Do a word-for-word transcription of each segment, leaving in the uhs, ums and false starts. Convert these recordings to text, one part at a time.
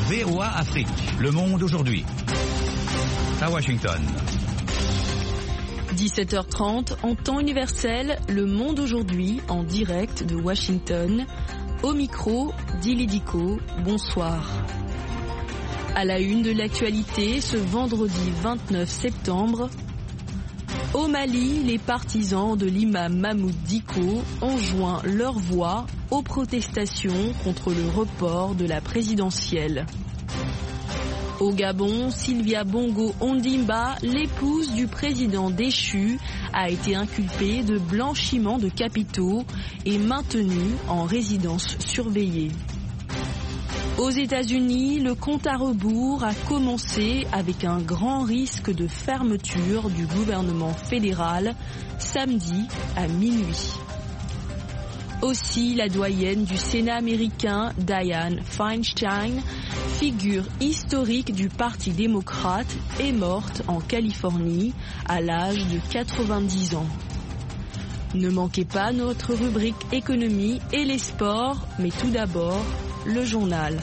V O A Afrique, Le Monde aujourd'hui. À Washington. dix-sept heures trente, en temps universel, Le Monde aujourd'hui, en direct de Washington. Au micro, Dili Diko, bonsoir. À la une de l'actualité, ce vendredi vingt-neuf septembre, au Mali, les partisans de l'imam Mahmoud Dicko ont joint leur voix aux protestations contre le report de la présidentielle. Au Gabon, Sylvia Bongo Ondimba, l'épouse du président déchu, a été inculpée de blanchiment de capitaux et maintenue en résidence surveillée. Aux États-Unis, le compte à rebours a commencé avec un grand risque de fermeture du gouvernement fédéral samedi à minuit. Aussi, la doyenne du Sénat américain, Dianne Feinstein, figure historique du Parti démocrate, est morte en Californie à l'âge de quatre-vingt-dix ans. Ne manquez pas notre rubrique économie et les sports, mais tout d'abord, le journal.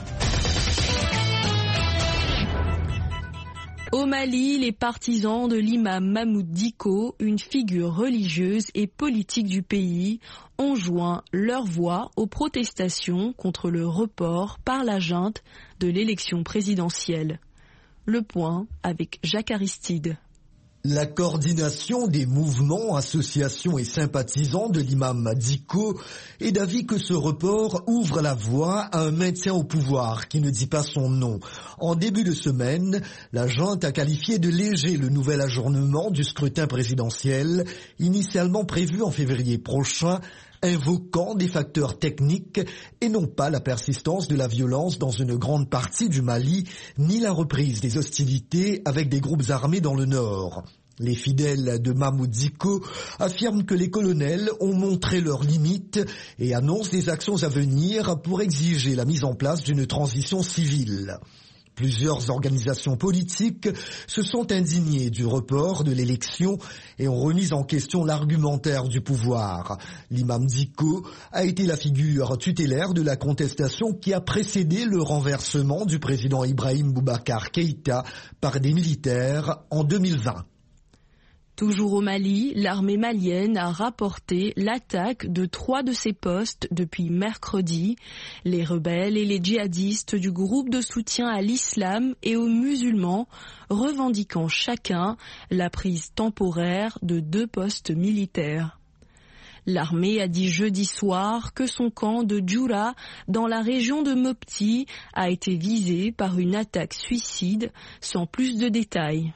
Au Mali, les partisans de l'imam Mahmoud Dicko, une figure religieuse et politique du pays, ont joint leur voix aux protestations contre le report par la junte de l'élection présidentielle. Le point avec Jacques Aristide. La coordination des mouvements, associations et sympathisants de l'imam Dicko est d'avis que ce report ouvre la voie à un maintien au pouvoir qui ne dit pas son nom. En début de semaine, la junte a qualifié de léger le nouvel ajournement du scrutin présidentiel, initialement prévu en février prochain, invoquant des facteurs techniques et non pas la persistance de la violence dans une grande partie du Mali, ni la reprise des hostilités avec des groupes armés dans le nord. Les fidèles de Mahmoud Dicko affirment que les colonels ont montré leurs limites et annoncent des actions à venir pour exiger la mise en place d'une transition civile. Plusieurs organisations politiques se sont indignées du report de l'élection et ont remis en question l'argumentaire du pouvoir. L'imam Dicko a été la figure tutélaire de la contestation qui a précédé le renversement du président Ibrahim Boubacar Keïta par des militaires en deux mille vingt. Toujours au Mali, l'armée malienne a rapporté l'attaque de trois de ses postes depuis mercredi. Les rebelles et les djihadistes du groupe de soutien à l'islam et aux musulmans revendiquant chacun la prise temporaire de deux postes militaires. L'armée a dit jeudi soir que son camp de Djoura, dans la région de Mopti, a été visé par une attaque suicide, sans plus de détails.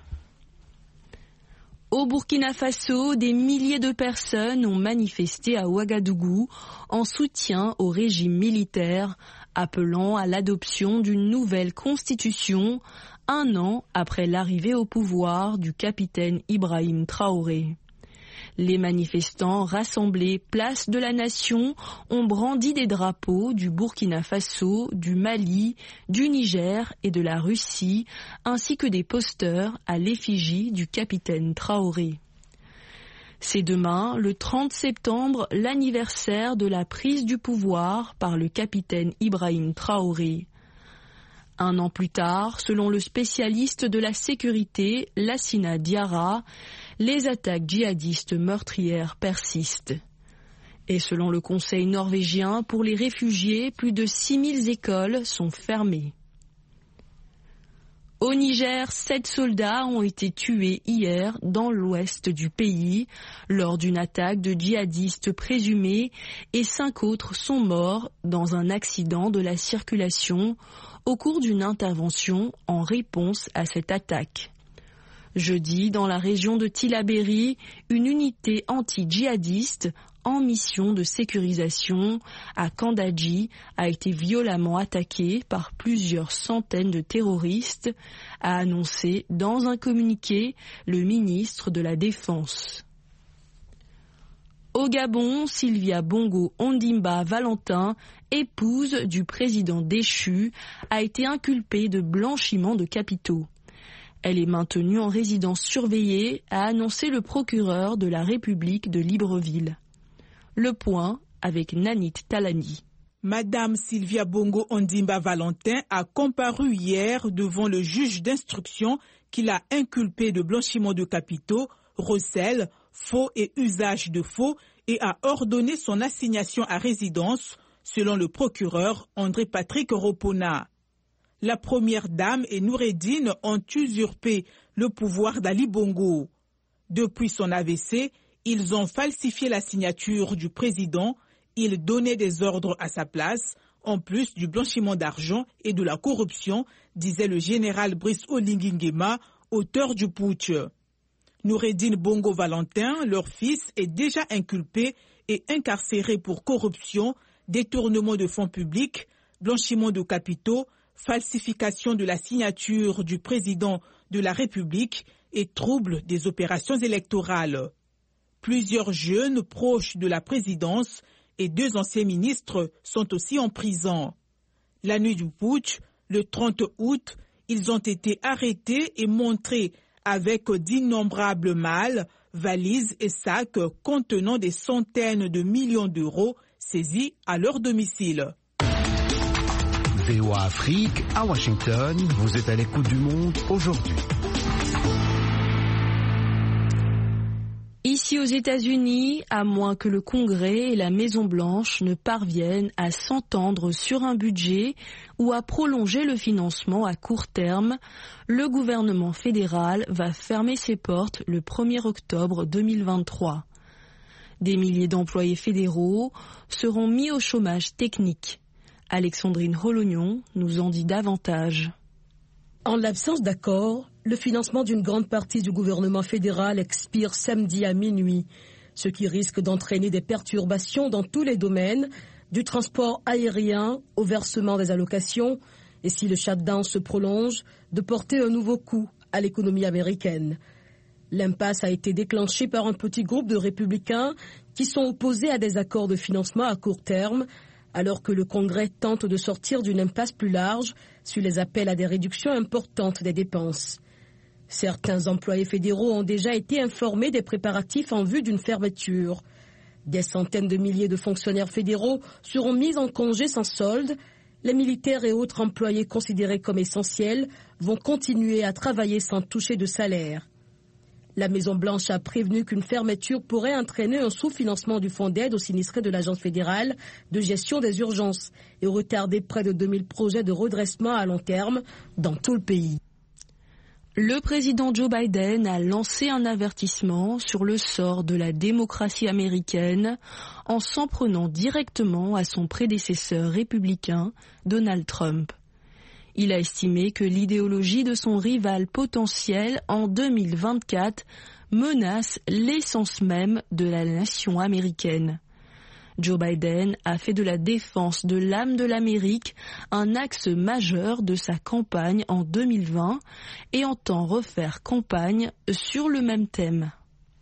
Au Burkina Faso, des milliers de personnes ont manifesté à Ouagadougou en soutien au régime militaire, appelant à l'adoption d'une nouvelle constitution un an après l'arrivée au pouvoir du capitaine Ibrahim Traoré. Les manifestants rassemblés place de la Nation ont brandi des drapeaux du Burkina Faso, du Mali, du Niger et de la Russie, ainsi que des posters à l'effigie du capitaine Traoré. C'est demain, le trente septembre, l'anniversaire de la prise du pouvoir par le capitaine Ibrahim Traoré. Un an plus tard, selon le spécialiste de la sécurité, Lassina Diarra, les attaques djihadistes meurtrières persistent. Et selon le Conseil norvégien, pour les réfugiés, plus de six mille écoles sont fermées. Au Niger, sept soldats ont été tués hier dans l'ouest du pays lors d'une attaque de djihadistes présumés et cinq autres sont morts dans un accident de la circulation au cours d'une intervention en réponse à cette attaque. Jeudi, dans la région de Tillabéri, une unité anti-djihadiste en mission de sécurisation à Kandadji a été violemment attaquée par plusieurs centaines de terroristes, a annoncé dans un communiqué le ministre de la Défense. Au Gabon, Sylvia Bongo Ondimba Valentin, épouse du président déchu, a été inculpée de blanchiment de capitaux. Elle est maintenue en résidence surveillée, a annoncé le procureur de la République de Libreville. Le point avec Nanit Talani. Madame Sylvia Bongo Ondimba Valentin a comparu hier devant le juge d'instruction qui l'a inculpé de blanchiment de capitaux, recel, faux et usage de faux et a ordonné son assignation à résidence, selon le procureur André-Patrick Ropona. La première dame et Noureddine ont usurpé le pouvoir d'Ali Bongo. Depuis son A V C, ils ont falsifié la signature du président, ils donnaient des ordres à sa place, en plus du blanchiment d'argent et de la corruption, disait le général Brice Oligui Nguema, auteur du putsch. Noureddine Bongo Valentin, leur fils, est déjà inculpé et incarcéré pour corruption, détournement de fonds publics, blanchiment de capitaux, falsification de la signature du président de la République et trouble des opérations électorales. Plusieurs jeunes proches de la présidence et deux anciens ministres sont aussi en prison. La nuit du putsch, le trente août, ils ont été arrêtés et montrés avec d'innombrables malles, valises et sacs contenant des centaines de millions d'euros saisis à leur domicile. V O A Afrique, à Washington, vous êtes à l'écoute du Monde aujourd'hui. Ici aux États-Unis, à moins que le Congrès et la Maison-Blanche ne parviennent à s'entendre sur un budget ou à prolonger le financement à court terme, le gouvernement fédéral va fermer ses portes le premier octobre deux mille vingt-trois. Des milliers d'employés fédéraux seront mis au chômage technique. Alexandrine Holognon nous en dit davantage. En l'absence d'accord, le financement d'une grande partie du gouvernement fédéral expire samedi à minuit, ce qui risque d'entraîner des perturbations dans tous les domaines, du transport aérien au versement des allocations, et si le shutdown se prolonge, de porter un nouveau coup à l'économie américaine. L'impasse a été déclenchée par un petit groupe de républicains qui sont opposés à des accords de financement à court terme, alors que le Congrès tente de sortir d'une impasse plus large sur les appels à des réductions importantes des dépenses. Certains employés fédéraux ont déjà été informés des préparatifs en vue d'une fermeture. Des centaines de milliers de fonctionnaires fédéraux seront mis en congé sans solde. Les militaires et autres employés considérés comme essentiels vont continuer à travailler sans toucher de salaire. La Maison-Blanche a prévenu qu'une fermeture pourrait entraîner un sous-financement du fonds d'aide aux sinistrés de l'Agence fédérale de gestion des urgences et retarder près de deux mille projets de redressement à long terme dans tout le pays. Le président Joe Biden a lancé un avertissement sur le sort de la démocratie américaine en s'en prenant directement à son prédécesseur républicain, Donald Trump. Il a estimé que l'idéologie de son rival potentiel en deux mille vingt-quatre menace l'essence même de la nation américaine. Joe Biden a fait de la défense de l'âme de l'Amérique un axe majeur de sa campagne en deux mille vingt et entend refaire campagne sur le même thème.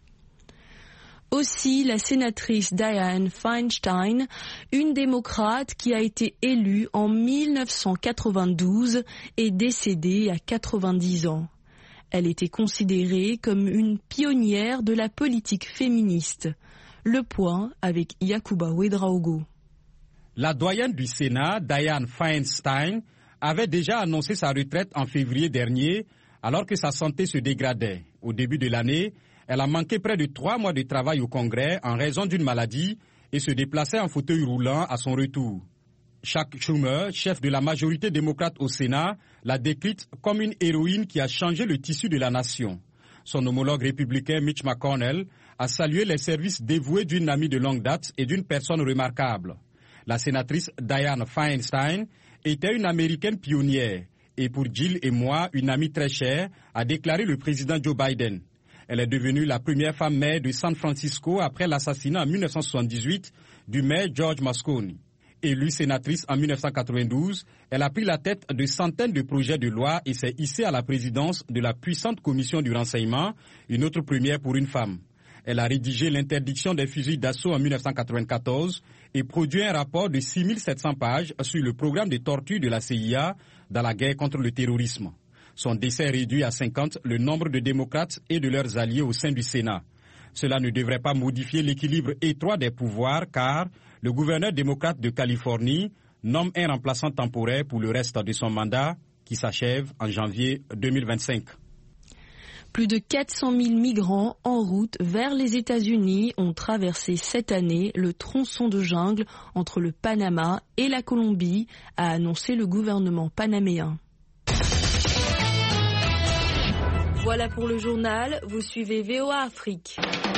Aussi, la sénatrice Dianne Feinstein, une démocrate qui a été élue en mille neuf cent quatre-vingt-douze, est décédée à quatre-vingt-dix ans. Elle était considérée comme une pionnière de la politique féministe. Le point avec Yacouba Ouedraogo. La doyenne du Sénat, Dianne Feinstein, avait déjà annoncé sa retraite en février dernier, alors que sa santé se dégradait. Au début de l'année, elle a manqué près de trois mois de travail au Congrès en raison d'une maladie et se déplaçait en fauteuil roulant à son retour. Chuck Schumer, chef de la majorité démocrate au Sénat, la décrite comme une héroïne qui a changé le tissu de la nation. Son homologue républicain Mitch McConnell a salué les services dévoués d'une amie de longue date et d'une personne remarquable. La sénatrice Dianne Feinstein était une Américaine pionnière et pour Jill et moi, une amie très chère, a déclaré le président Joe Biden. Elle est devenue la première femme maire de San Francisco après l'assassinat en mille neuf cent soixante-dix-huit du maire George Moscone. Élue sénatrice en mille neuf cent quatre-vingt-douze, elle a pris la tête de centaines de projets de loi et s'est hissée à la présidence de la puissante commission du renseignement, une autre première pour une femme. Elle a rédigé l'interdiction des fusils d'assaut en mille neuf cent quatre-vingt-quatorze et produit un rapport de six mille sept cents pages sur le programme de torture de la C I A dans la guerre contre le terrorisme. Son décès réduit à cinquante le nombre de démocrates et de leurs alliés au sein du Sénat. Cela ne devrait pas modifier l'équilibre étroit des pouvoirs car le gouverneur démocrate de Californie nomme un remplaçant temporaire pour le reste de son mandat qui s'achève en janvier deux mille vingt-cinq. Plus de quatre cent mille migrants en route vers les États-Unis ont traversé cette année le tronçon de jungle entre le Panama et la Colombie, a annoncé le gouvernement panaméen. Voilà pour le journal, vous suivez V O A Afrique.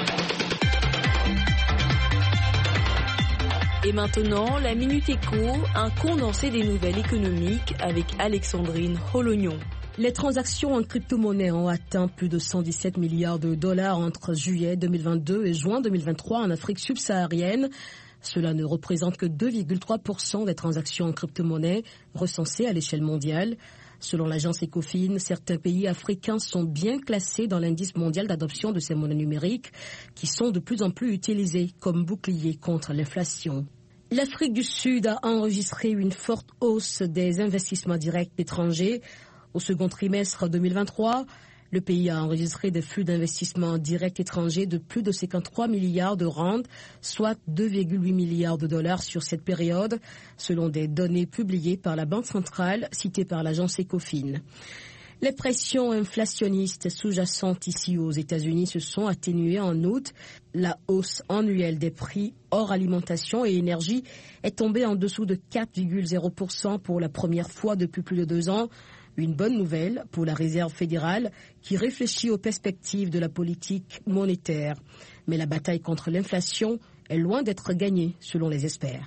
Et maintenant, la Minute Éco, un condensé des nouvelles économiques avec Alexandrine Holognon. Les transactions en crypto-monnaie ont atteint plus de cent dix-sept milliards de dollars entre juillet deux mille vingt-deux et juin deux mille vingt-trois en Afrique subsaharienne. Cela ne représente que deux virgule trois pour cent des transactions en crypto-monnaie recensées à l'échelle mondiale. Selon l'agence Ecofin, certains pays africains sont bien classés dans l'indice mondial d'adoption de ces monnaies numériques qui sont de plus en plus utilisées comme bouclier contre l'inflation. L'Afrique du Sud a enregistré une forte hausse des investissements directs étrangers. Au second trimestre deux mille vingt-trois, le pays a enregistré des flux d'investissement directs étrangers de plus de cinquante-trois milliards de rand, soit deux virgule huit milliards de dollars sur cette période, selon des données publiées par la Banque centrale citées par l'agence Ecofin. Les pressions inflationnistes sous-jacentes ici aux États-Unis se sont atténuées en août. La hausse annuelle des prix hors alimentation et énergie est tombée en dessous de quatre virgule zéro pour cent pour la première fois depuis plus de deux ans. Une bonne nouvelle pour la Réserve fédérale qui réfléchit aux perspectives de la politique monétaire. Mais la bataille contre l'inflation est loin d'être gagnée, selon les experts.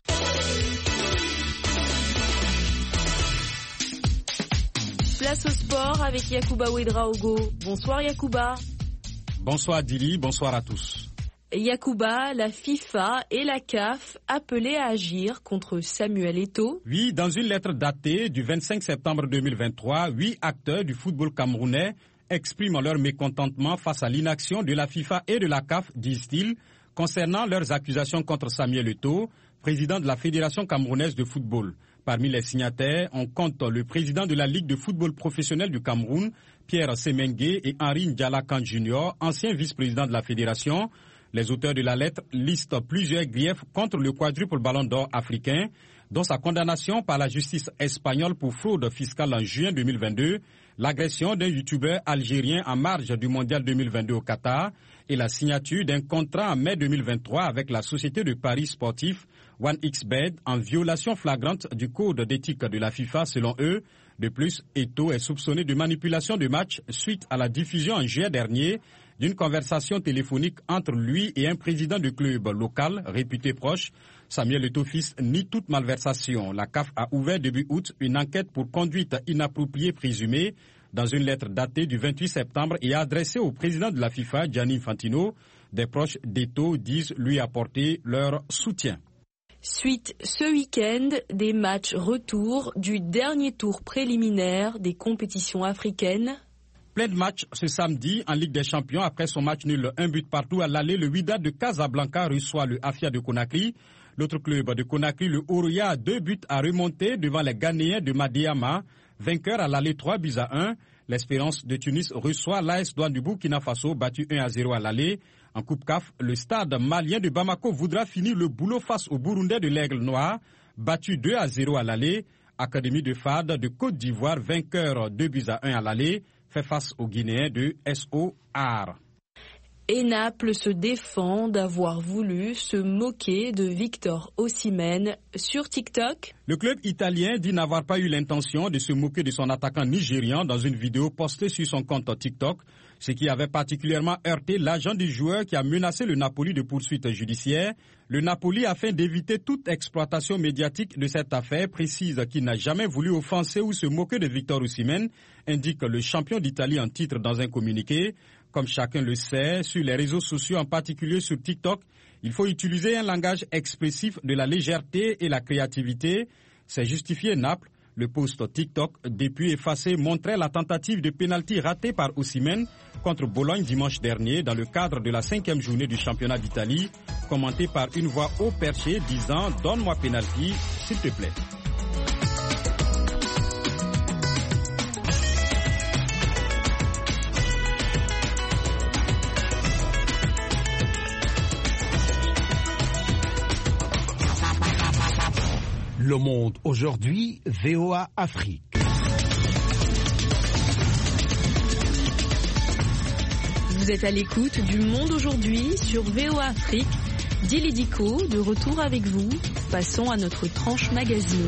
Place au sport avec Yacouba Ouedraogo. Bonsoir Yacouba. Bonsoir Dili, bonsoir à tous. Yacouba, la FIFA et la C A F appelées à agir contre Samuel Eto'o. Oui, dans une lettre datée du vingt-cinq septembre deux mille vingt-trois, huit acteurs du football camerounais expriment leur mécontentement face à l'inaction de la FIFA et de la C A F, disent-ils, concernant leurs accusations contre Samuel Eto'o, président de la Fédération camerounaise de football. Parmi les signataires, on compte le président de la Ligue de football professionnel du Cameroun, Pierre Semengue, et Henri N'Diala-Kane Junior, ancien vice-président de la Fédération. Les auteurs de la lettre listent plusieurs griefs contre le quadruple ballon d'or africain, dont sa condamnation par la justice espagnole pour fraude fiscale en juin deux mille vingt-deux, l'agression d'un youtubeur algérien en marge du mondial deux mille vingt-deux au Qatar et la signature d'un contrat en mai deux mille vingt-trois avec la société de paris sportif OneXBet en violation flagrante du code d'éthique de la FIFA selon eux. De plus, Eto'o est soupçonné de manipulation de match suite à la diffusion en juillet dernier d'une conversation téléphonique entre lui et un président de club local réputé proche. Samuel Eto'o fils nie toute malversation. La C A F a ouvert début août une enquête pour conduite inappropriée présumée dans une lettre datée du vingt-huit septembre et adressée au président de la FIFA, Gianni Infantino. Des proches d'Eto'o disent lui apporter leur soutien. Suite ce week-end des matchs retour du dernier tour préliminaire des compétitions africaines. Plein de matchs ce samedi en Ligue des Champions. Après son match nul, un but partout à l'aller, le Wydad de Casablanca reçoit le Afia de Conakry. L'autre club de Conakry, le Oroya, a deux buts à remonter devant les Ghanéens de Madiama. Vainqueur à l'aller trois buts à un. L'Espérance de Tunis reçoit l'A S Douane du Burkina Faso, battu un à zéro à l'aller. En Coupe C A F, le stade malien de Bamako voudra finir le boulot face au Burundais de l'Aigle Noir, battu deux à zéro à l'aller. Académie de Fad de Côte d'Ivoire, vainqueur deux buts à un à l'aller, fait face aux Guinéens de S O R. Et Naples se défend d'avoir voulu se moquer de Victor Osimhen sur TikTok. Le club italien dit n'avoir pas eu l'intention de se moquer de son attaquant nigérian dans une vidéo postée sur son compte TikTok, ce qui avait particulièrement heurté l'agent du joueur qui a menacé le Napoli de poursuites judiciaires. Le Napoli, afin d'éviter toute exploitation médiatique de cette affaire, précise qu'il n'a jamais voulu offenser ou se moquer de Victor Osimhen, indique le champion d'Italie en titre dans un communiqué. Comme chacun le sait, sur les réseaux sociaux, en particulier sur TikTok, il faut utiliser un langage expressif de la légèreté et la créativité. C'est justifié Naples. Le post TikTok, depuis effacé, montrait la tentative de pénalty ratée par Osimhen contre Bologne dimanche dernier dans le cadre de la cinquième journée du championnat d'Italie, commenté par une voix haut perchée disant « Donne-moi pénalty, s'il te plaît ». Le Monde aujourd'hui, V O A Afrique. Vous êtes à l'écoute du Monde aujourd'hui sur V O A Afrique. Dili Diko, de retour avec vous. Passons à notre tranche magazine.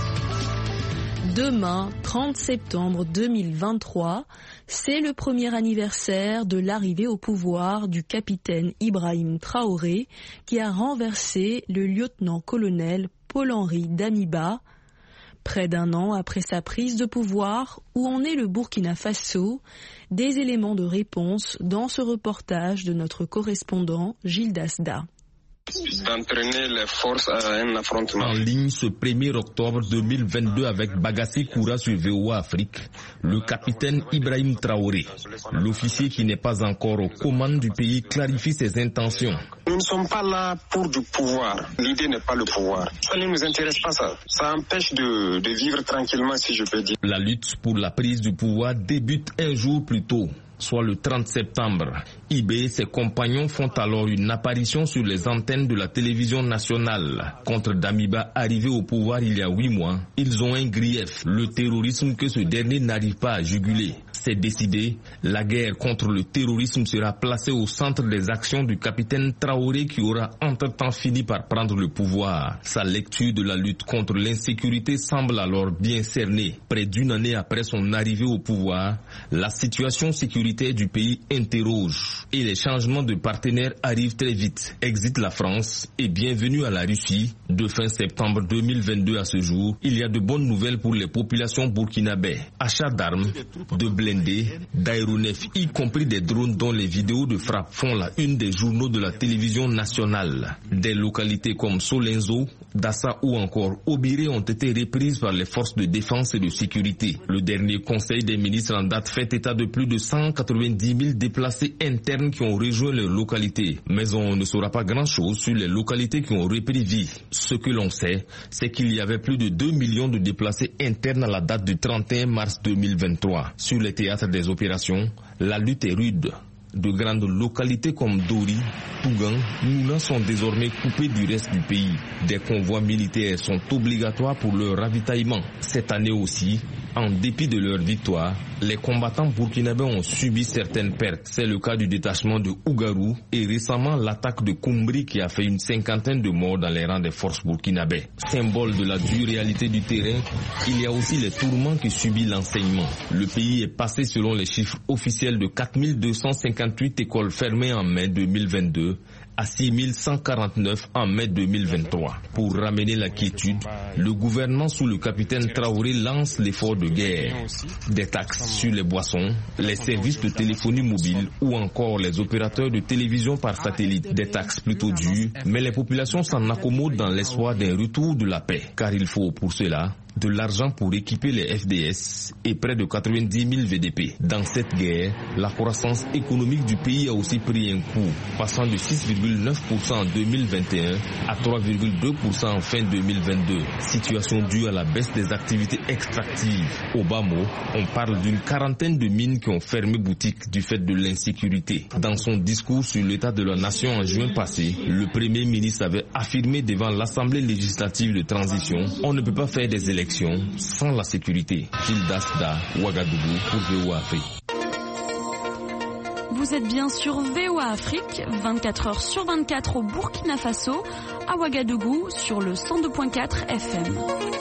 Demain, trente septembre deux mille vingt-trois, c'est le premier anniversaire de l'arrivée au pouvoir du capitaine Ibrahim Traoré qui a renversé le lieutenant-colonel Paul-Henri Damiba. Près d'un an après sa prise de pouvoir, où en est le Burkina Faso? Des éléments de réponse dans ce reportage de notre correspondant Gilles Dasda. D'entraîner les forces à un affrontement. En ligne ce premier octobre deux mille vingt-deux avec Bagassi Koura sur V O A Afrique, le capitaine Ibrahim Traoré, l'officier qui n'est pas encore aux commandes du pays, clarifie ses intentions. Nous ne sommes pas là pour du pouvoir. L'idée n'est pas le pouvoir. Ça ne nous intéresse pas ça. Ça empêche de, de vivre tranquillement, si je peux dire. La lutte pour la prise du pouvoir débute un jour plus tôt, soit le trente septembre. Ibé et ses compagnons font alors une apparition sur les antennes de la télévision nationale. Contre Damiba, arrivé au pouvoir il y a huit mois, ils ont un grief, le terrorisme que ce dernier n'arrive pas à juguler. C'est décidé, la guerre contre le terrorisme sera placée au centre des actions du capitaine Traoré qui aura entre-temps fini par prendre le pouvoir. Sa lecture de la lutte contre l'insécurité semble alors bien cernée. Près d'une année après son arrivée au pouvoir, la situation sécuritaire du pays interroge et les changements de partenaires arrivent très vite. Exit la France et bienvenue à la Russie. De fin septembre deux mille vingt-deux à ce jour, il y a de bonnes nouvelles pour les populations burkinabè. Achat d'armes, de blé, d'aéronefs, y compris des drones dont les vidéos de frappe font la une des journaux de la télévision nationale. Des localités comme Solenzo, Dassa ou encore Obiré ont été reprises par les forces de défense et de sécurité. Le dernier conseil des ministres en date fait état de plus de cent quatre-vingt-dix mille déplacés internes qui ont rejoint leurs localités. Mais on ne saura pas grand-chose sur les localités qui ont repris vie. Ce que l'on sait, c'est qu'il y avait plus de deux millions de déplacés internes à la date du trente et un mars deux mille vingt-trois. Sur les théâtre des opérations, la lutte est rude. De grandes localités comme Dori, Tougan, Mouna sont désormais coupées du reste du pays. Des convois militaires sont obligatoires pour leur ravitaillement. Cette année aussi, en dépit de leur victoire, les combattants burkinabés ont subi certaines pertes. C'est le cas du détachement de Ougarou et récemment l'attaque de Koumbri qui a fait une cinquantaine de morts dans les rangs des forces burkinabè. Symbole de la dure réalité du terrain, il y a aussi les tourments que subit l'enseignement. Le pays est passé selon les chiffres officiels de quatre mille deux cent cinquante-huit écoles fermées en mai deux mille vingt-deux à six mille cent quarante-neuf en mai deux mille vingt-trois. Pour ramener la quiétude, le gouvernement sous le capitaine Traoré lance l'effort de guerre. Des taxes sur les boissons, les services de téléphonie mobile ou encore les opérateurs de télévision par satellite. Des taxes plutôt dures, mais les populations s'en accommodent dans l'espoir d'un retour de la paix. Car il faut pour cela de l'argent pour équiper les F D S et près de quatre-vingt-dix mille V D P. Dans cette guerre, la croissance économique du pays a aussi pris un coup, passant de six virgule neuf pour cent en deux mille vingt et un à trois virgule deux pour cent en fin deux mille vingt-deux. Situation due à la baisse des activités extractives. Au bas mot, on parle d'une quarantaine de mines qui ont fermé boutique du fait de l'insécurité. Dans son discours sur l'état de la nation en juin passé, le Premier ministre avait affirmé devant l'Assemblée législative de transition: on ne peut pas faire des élections sans la sécurité. Gilles Dasda, Ouagadougou pour V O A Afrique. Vous êtes bien sur V O A Afrique, vingt-quatre heures sur vingt-quatre au Burkina Faso, à Ouagadougou sur le cent deux virgule quatre F M.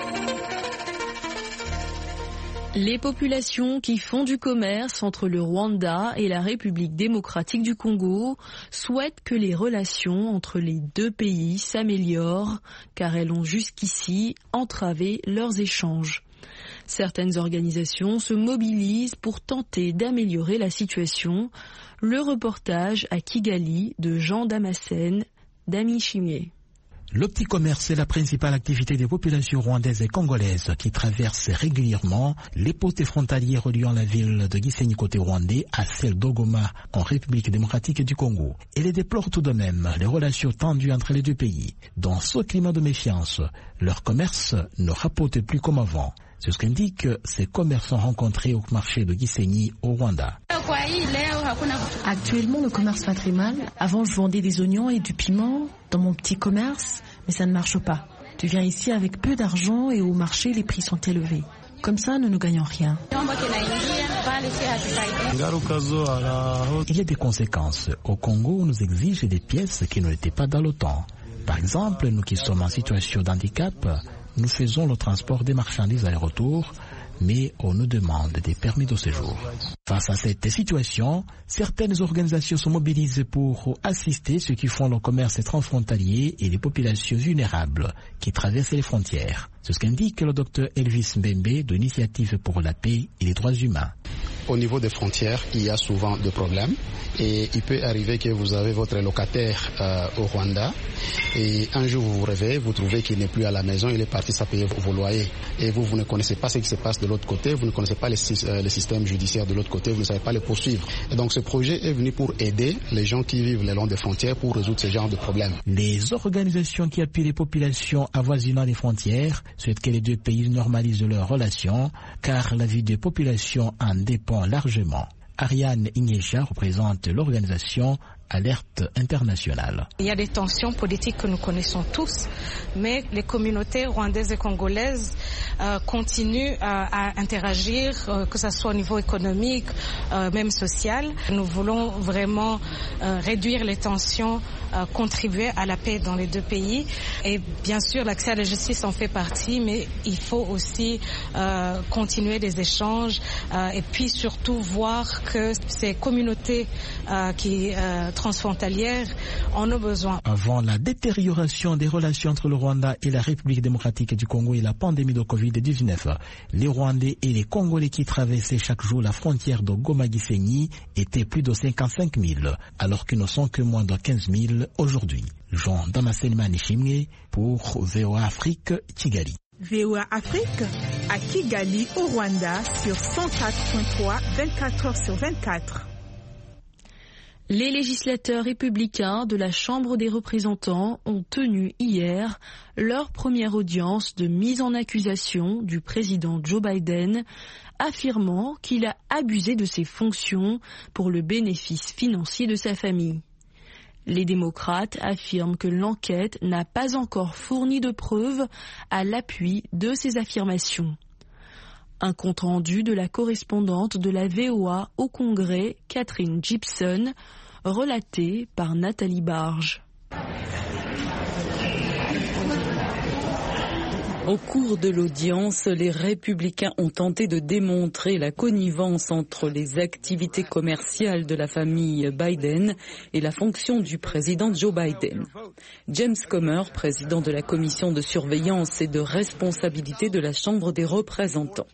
Les populations qui font du commerce entre le Rwanda et la République démocratique du Congo souhaitent que les relations entre les deux pays s'améliorent, car elles ont jusqu'ici entravé leurs échanges. Certaines organisations se mobilisent pour tenter d'améliorer la situation. Le reportage à Kigali de Jean Damascène, Dami Chimier. Le petit commerce est la principale activité des populations rwandaises et congolaises qui traversent régulièrement les postes frontaliers reliant la ville de Gisenyi côté rwandais à celle d'Ogoma en République démocratique du Congo. Et les déplorent tout de même les relations tendues entre les deux pays. Dans ce climat de méfiance, leur commerce ne rapporte plus comme avant. C'est ce qu'indiquent ces commerçants rencontrés au marché de Gisenyi au Rwanda. Actuellement, le commerce va très mal. Avant, je vendais des oignons et du piment dans mon petit commerce, mais ça ne marche pas. Tu viens ici avec peu d'argent et au marché, les prix sont élevés. Comme ça, nous ne gagnons rien. Il y a des conséquences. Au Congo, on nous exige des pièces qui ne l'étaient pas dans l'OTAN. Par exemple, nous qui sommes en situation d'handicap, nous faisons le transport des marchandises aller-retour, mais on nous demande des permis de séjour. Face à cette situation, certaines organisations se mobilisent pour assister ceux qui font le commerce transfrontalier et les populations vulnérables qui traversent les frontières. C'est ce qu'indique le docteur Elvis Mbembe de l'Initiative pour la paix et les droits humains. Au niveau des frontières, il y a souvent des problèmes et il peut arriver que vous avez votre locataire euh, au Rwanda et un jour vous vous réveillez, vous trouvez qu'il n'est plus à la maison, il est parti à payer vos loyers et vous, vous ne connaissez pas ce qui se passe de l'autre côté, vous ne connaissez pas les, euh, les systèmes judiciaires de l'autre côté, vous ne savez pas les poursuivre. Et donc ce projet est venu pour aider les gens qui vivent le long des frontières pour résoudre ce genre de problèmes. Les organisations qui appuient les populations avoisinant les frontières souhaitent que les deux pays normalisent leurs relations car la vie des populations en dépend largement. Ariane Ignésha représente l'organisation Alerte Internationale. Il y a des tensions politiques que nous connaissons tous, mais les communautés rwandaises et congolaises euh, continuent euh, à interagir, euh, que ce soit au niveau économique, euh, même social. Nous voulons vraiment euh, réduire les tensions, euh, contribuer à la paix dans les deux pays. Et bien sûr, l'accès à la justice en fait partie, mais il faut aussi euh, continuer les échanges euh, et puis surtout voir que ces communautés euh, qui euh, transfrontalières en ont besoin. Avant la détérioration des relations entre le Rwanda et la République démocratique du Congo et la pandémie de covid dix-neuf, les Rwandais et les Congolais qui traversaient chaque jour la frontière de Goma-Gisenyi étaient plus de cinquante-cinq mille, alors qu'ils ne sont que moins de quinze mille aujourd'hui. Jean Damascene Manishimwe pour V O A Afrique, Kigali. V O A Afrique à Kigali, au Rwanda, sur cent quatre point trois, vingt-quatre heures sur vingt-quatre. Les législateurs républicains de la Chambre des représentants ont tenu hier leur première audience de mise en accusation du président Joe Biden, affirmant qu'il a abusé de ses fonctions pour le bénéfice financier de sa famille. Les démocrates affirment que l'enquête n'a pas encore fourni de preuves à l'appui de ces affirmations. Un compte-rendu de la correspondante de la V O A au Congrès, Catherine Gibson, relaté par Nathalie Barge. Au cours de l'audience, les républicains ont tenté de démontrer la connivence entre les activités commerciales de la famille Biden et la fonction du président Joe Biden. James Comer, président de la commission de surveillance et de responsabilité de la Chambre des représentants.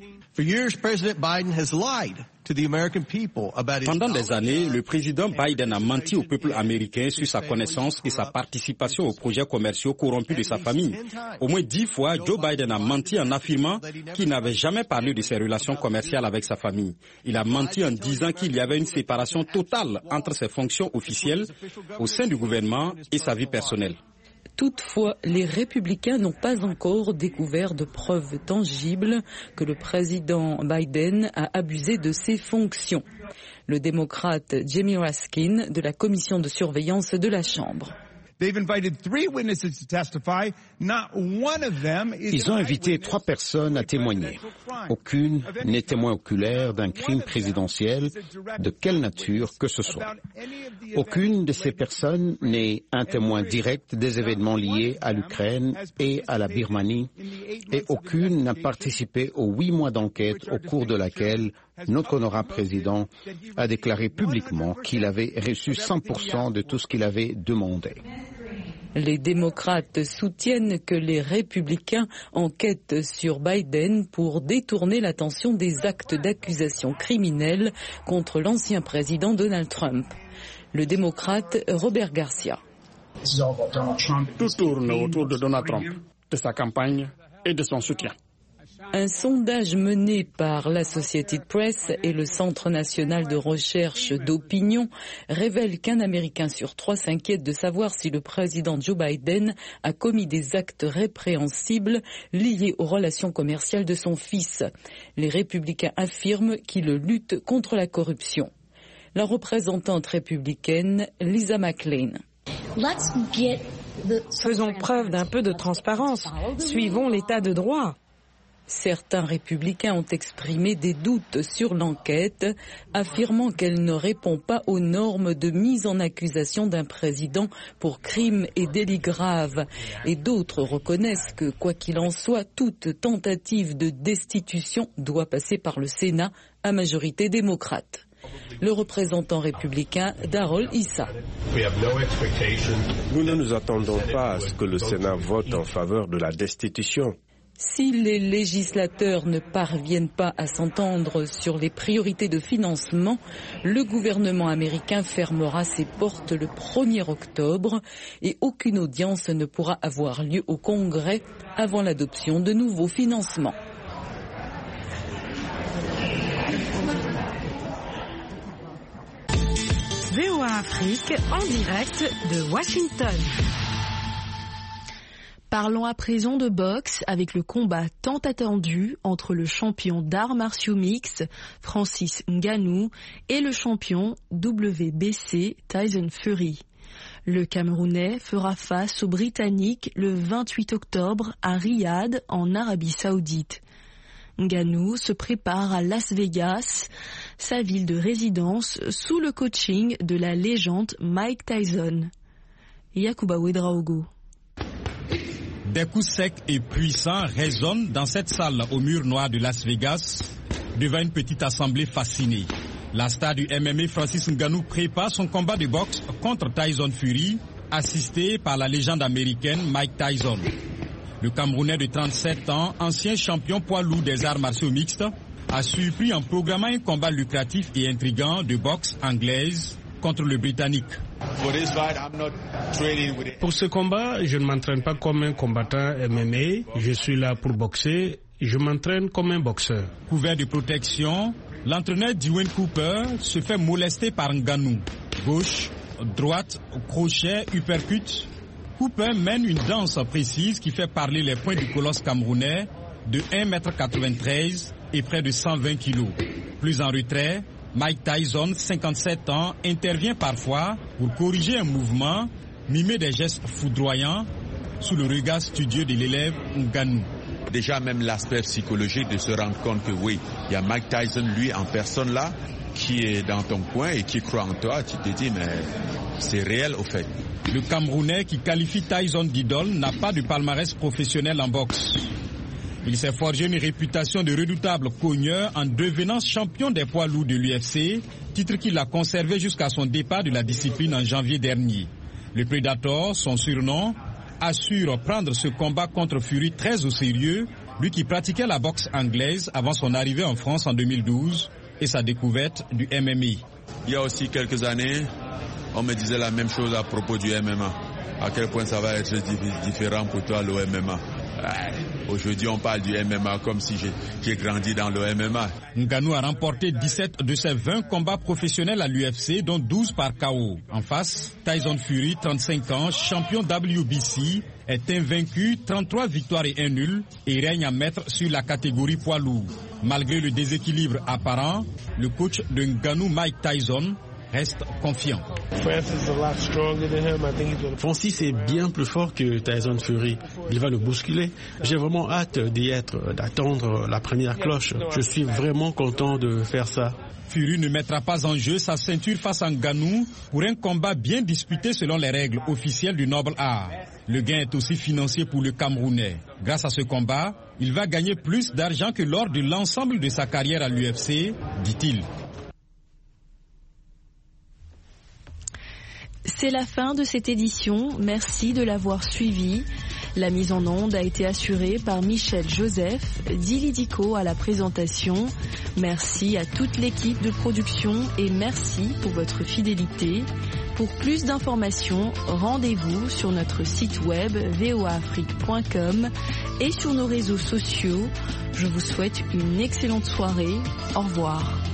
Pendant des années, le président Biden a menti au peuple américain sur sa connaissance et sa participation aux projets commerciaux corrompus de sa famille. Au moins dix fois, Joe Biden a menti en affirmant qu'il n'avait jamais parlé de ses relations commerciales avec sa famille. Il a menti en disant qu'il y avait une séparation totale entre ses fonctions officielles au sein du gouvernement et sa vie personnelle. Toutefois, les républicains n'ont pas encore découvert de preuves tangibles que le président Biden a abusé de ses fonctions. Le démocrate Jamie Raskin de la commission de surveillance de la Chambre. Ils ont invité trois personnes à témoigner. Aucune n'est témoin oculaire d'un crime présidentiel de quelle nature que ce soit. Aucune de ces personnes n'est un témoin direct des événements liés à l'Ukraine et à la Birmanie, et aucune n'a participé aux huit mois d'enquête au cours de laquelle notre honorable président a déclaré publiquement qu'il avait reçu cent pour cent de tout ce qu'il avait demandé. Les démocrates soutiennent que les républicains enquêtent sur Biden pour détourner l'attention des actes d'accusation criminelle contre l'ancien président Donald Trump. Le démocrate Robert Garcia. Tout tourne autour de Donald Trump, de sa campagne et de son soutien. Un sondage mené par l'Associated Press et le Centre national de recherche d'opinion révèle qu'un Américain sur trois s'inquiète de savoir si le président Joe Biden a commis des actes répréhensibles liés aux relations commerciales de son fils. Les républicains affirment qu'ils luttent contre la corruption. La représentante républicaine Lisa McClain. Let's get Faisons preuve d'un peu de transparence. Suivons l'état de droit. Certains républicains ont exprimé des doutes sur l'enquête, affirmant qu'elle ne répond pas aux normes de mise en accusation d'un président pour crimes et délits graves. Et d'autres reconnaissent que, quoi qu'il en soit, toute tentative de destitution doit passer par le Sénat à majorité démocrate. Le représentant républicain Darrell Issa. Nous ne nous attendons pas à ce que le Sénat vote en faveur de la destitution. Si les législateurs ne parviennent pas à s'entendre sur les priorités de financement, le gouvernement américain fermera ses portes le premier octobre et aucune audience ne pourra avoir lieu au Congrès avant l'adoption de nouveaux financements. V O A Afrique en direct de Washington. Parlons à présent de boxe avec le combat tant attendu entre le champion d'arts martiaux mixtes Francis Ngannou et le champion W B C Tyson Fury. Le Camerounais fera face au Britannique le vingt-huit octobre à Riyad en Arabie Saoudite. Ngannou se prépare à Las Vegas, sa ville de résidence, sous le coaching de la légende Mike Tyson. Yacouba Ouedraogo. Des coups secs et puissants résonnent dans cette salle au mur noir de Las Vegas, devant une petite assemblée fascinée. La star du M M A Francis Ngannou prépare son combat de boxe contre Tyson Fury, assisté par la légende américaine Mike Tyson. Le Camerounais de trente-sept ans, ancien champion poids lourd des arts martiaux mixtes, a surpris en programmant un combat lucratif et intriguant de boxe anglaise contre le Britannique. Pour ce combat, je ne m'entraîne pas comme un combattant M M A. Je suis là pour boxer. Je m'entraîne comme un boxeur. Couvert de protection, l'entraîneur Dwayne Cooper se fait molester par Ngannou. Gauche, droite, crochet, uppercut. Cooper mène une danse précise qui fait parler les poings du colosse camerounais de un mètre quatre-vingt-treize et près de cent vingt kilos. Plus en retrait, Mike Tyson, cinquante-sept ans, intervient parfois pour corriger un mouvement, mimer des gestes foudroyants sous le regard studieux de l'élève Ngannou. Déjà même l'aspect psychologique de se rendre compte que oui, il y a Mike Tyson, lui en personne là, qui est dans ton coin et qui croit en toi, tu te dis mais c'est réel au fait. Le Camerounais qui qualifie Tyson d'idole n'a pas de palmarès professionnel en boxe. Il s'est forgé une réputation de redoutable cogneur en devenant champion des poids lourds de l'U F C, titre qu'il a conservé jusqu'à son départ de la discipline en janvier dernier. Le Predator, son surnom, assure prendre ce combat contre Fury très au sérieux, lui qui pratiquait la boxe anglaise avant son arrivée en France en deux mille douze et sa découverte du M M A. Il y a aussi quelques années, on me disait la même chose à propos du M M A. À quel point ça va être différent pour toi le M M A. Aujourd'hui, on parle du M M A comme si j'ai grandi dans le M M A. Ngannou a remporté dix-sept de ses vingt combats professionnels à l'U F C, dont douze par K O. En face, Tyson Fury, trente-cinq ans, champion W B C, est invaincu, trente-trois victoires et un nul, et règne en maître sur la catégorie poids lourd. Malgré le déséquilibre apparent, le coach de Ngannou, Mike Tyson, reste confiant. Francis est bien plus fort que Tyson Fury. Il va le bousculer. J'ai vraiment hâte d'y être, d'attendre la première cloche. Je suis vraiment content de faire ça. Fury ne mettra pas en jeu sa ceinture face à Ngannou pour un combat bien disputé selon les règles officielles du noble art. Le gain est aussi financier pour le Camerounais. Grâce à ce combat, il va gagner plus d'argent que lors de l'ensemble de sa carrière à l'U F C, dit-il. C'est la fin de cette édition. Merci de l'avoir suivi. La mise en onde a été assurée par Michel Joseph, Dili Diko à la présentation. Merci à toute l'équipe de production et merci pour votre fidélité. Pour plus d'informations, rendez-vous sur notre site web v o a afrique point com et sur nos réseaux sociaux. Je vous souhaite une excellente soirée. Au revoir.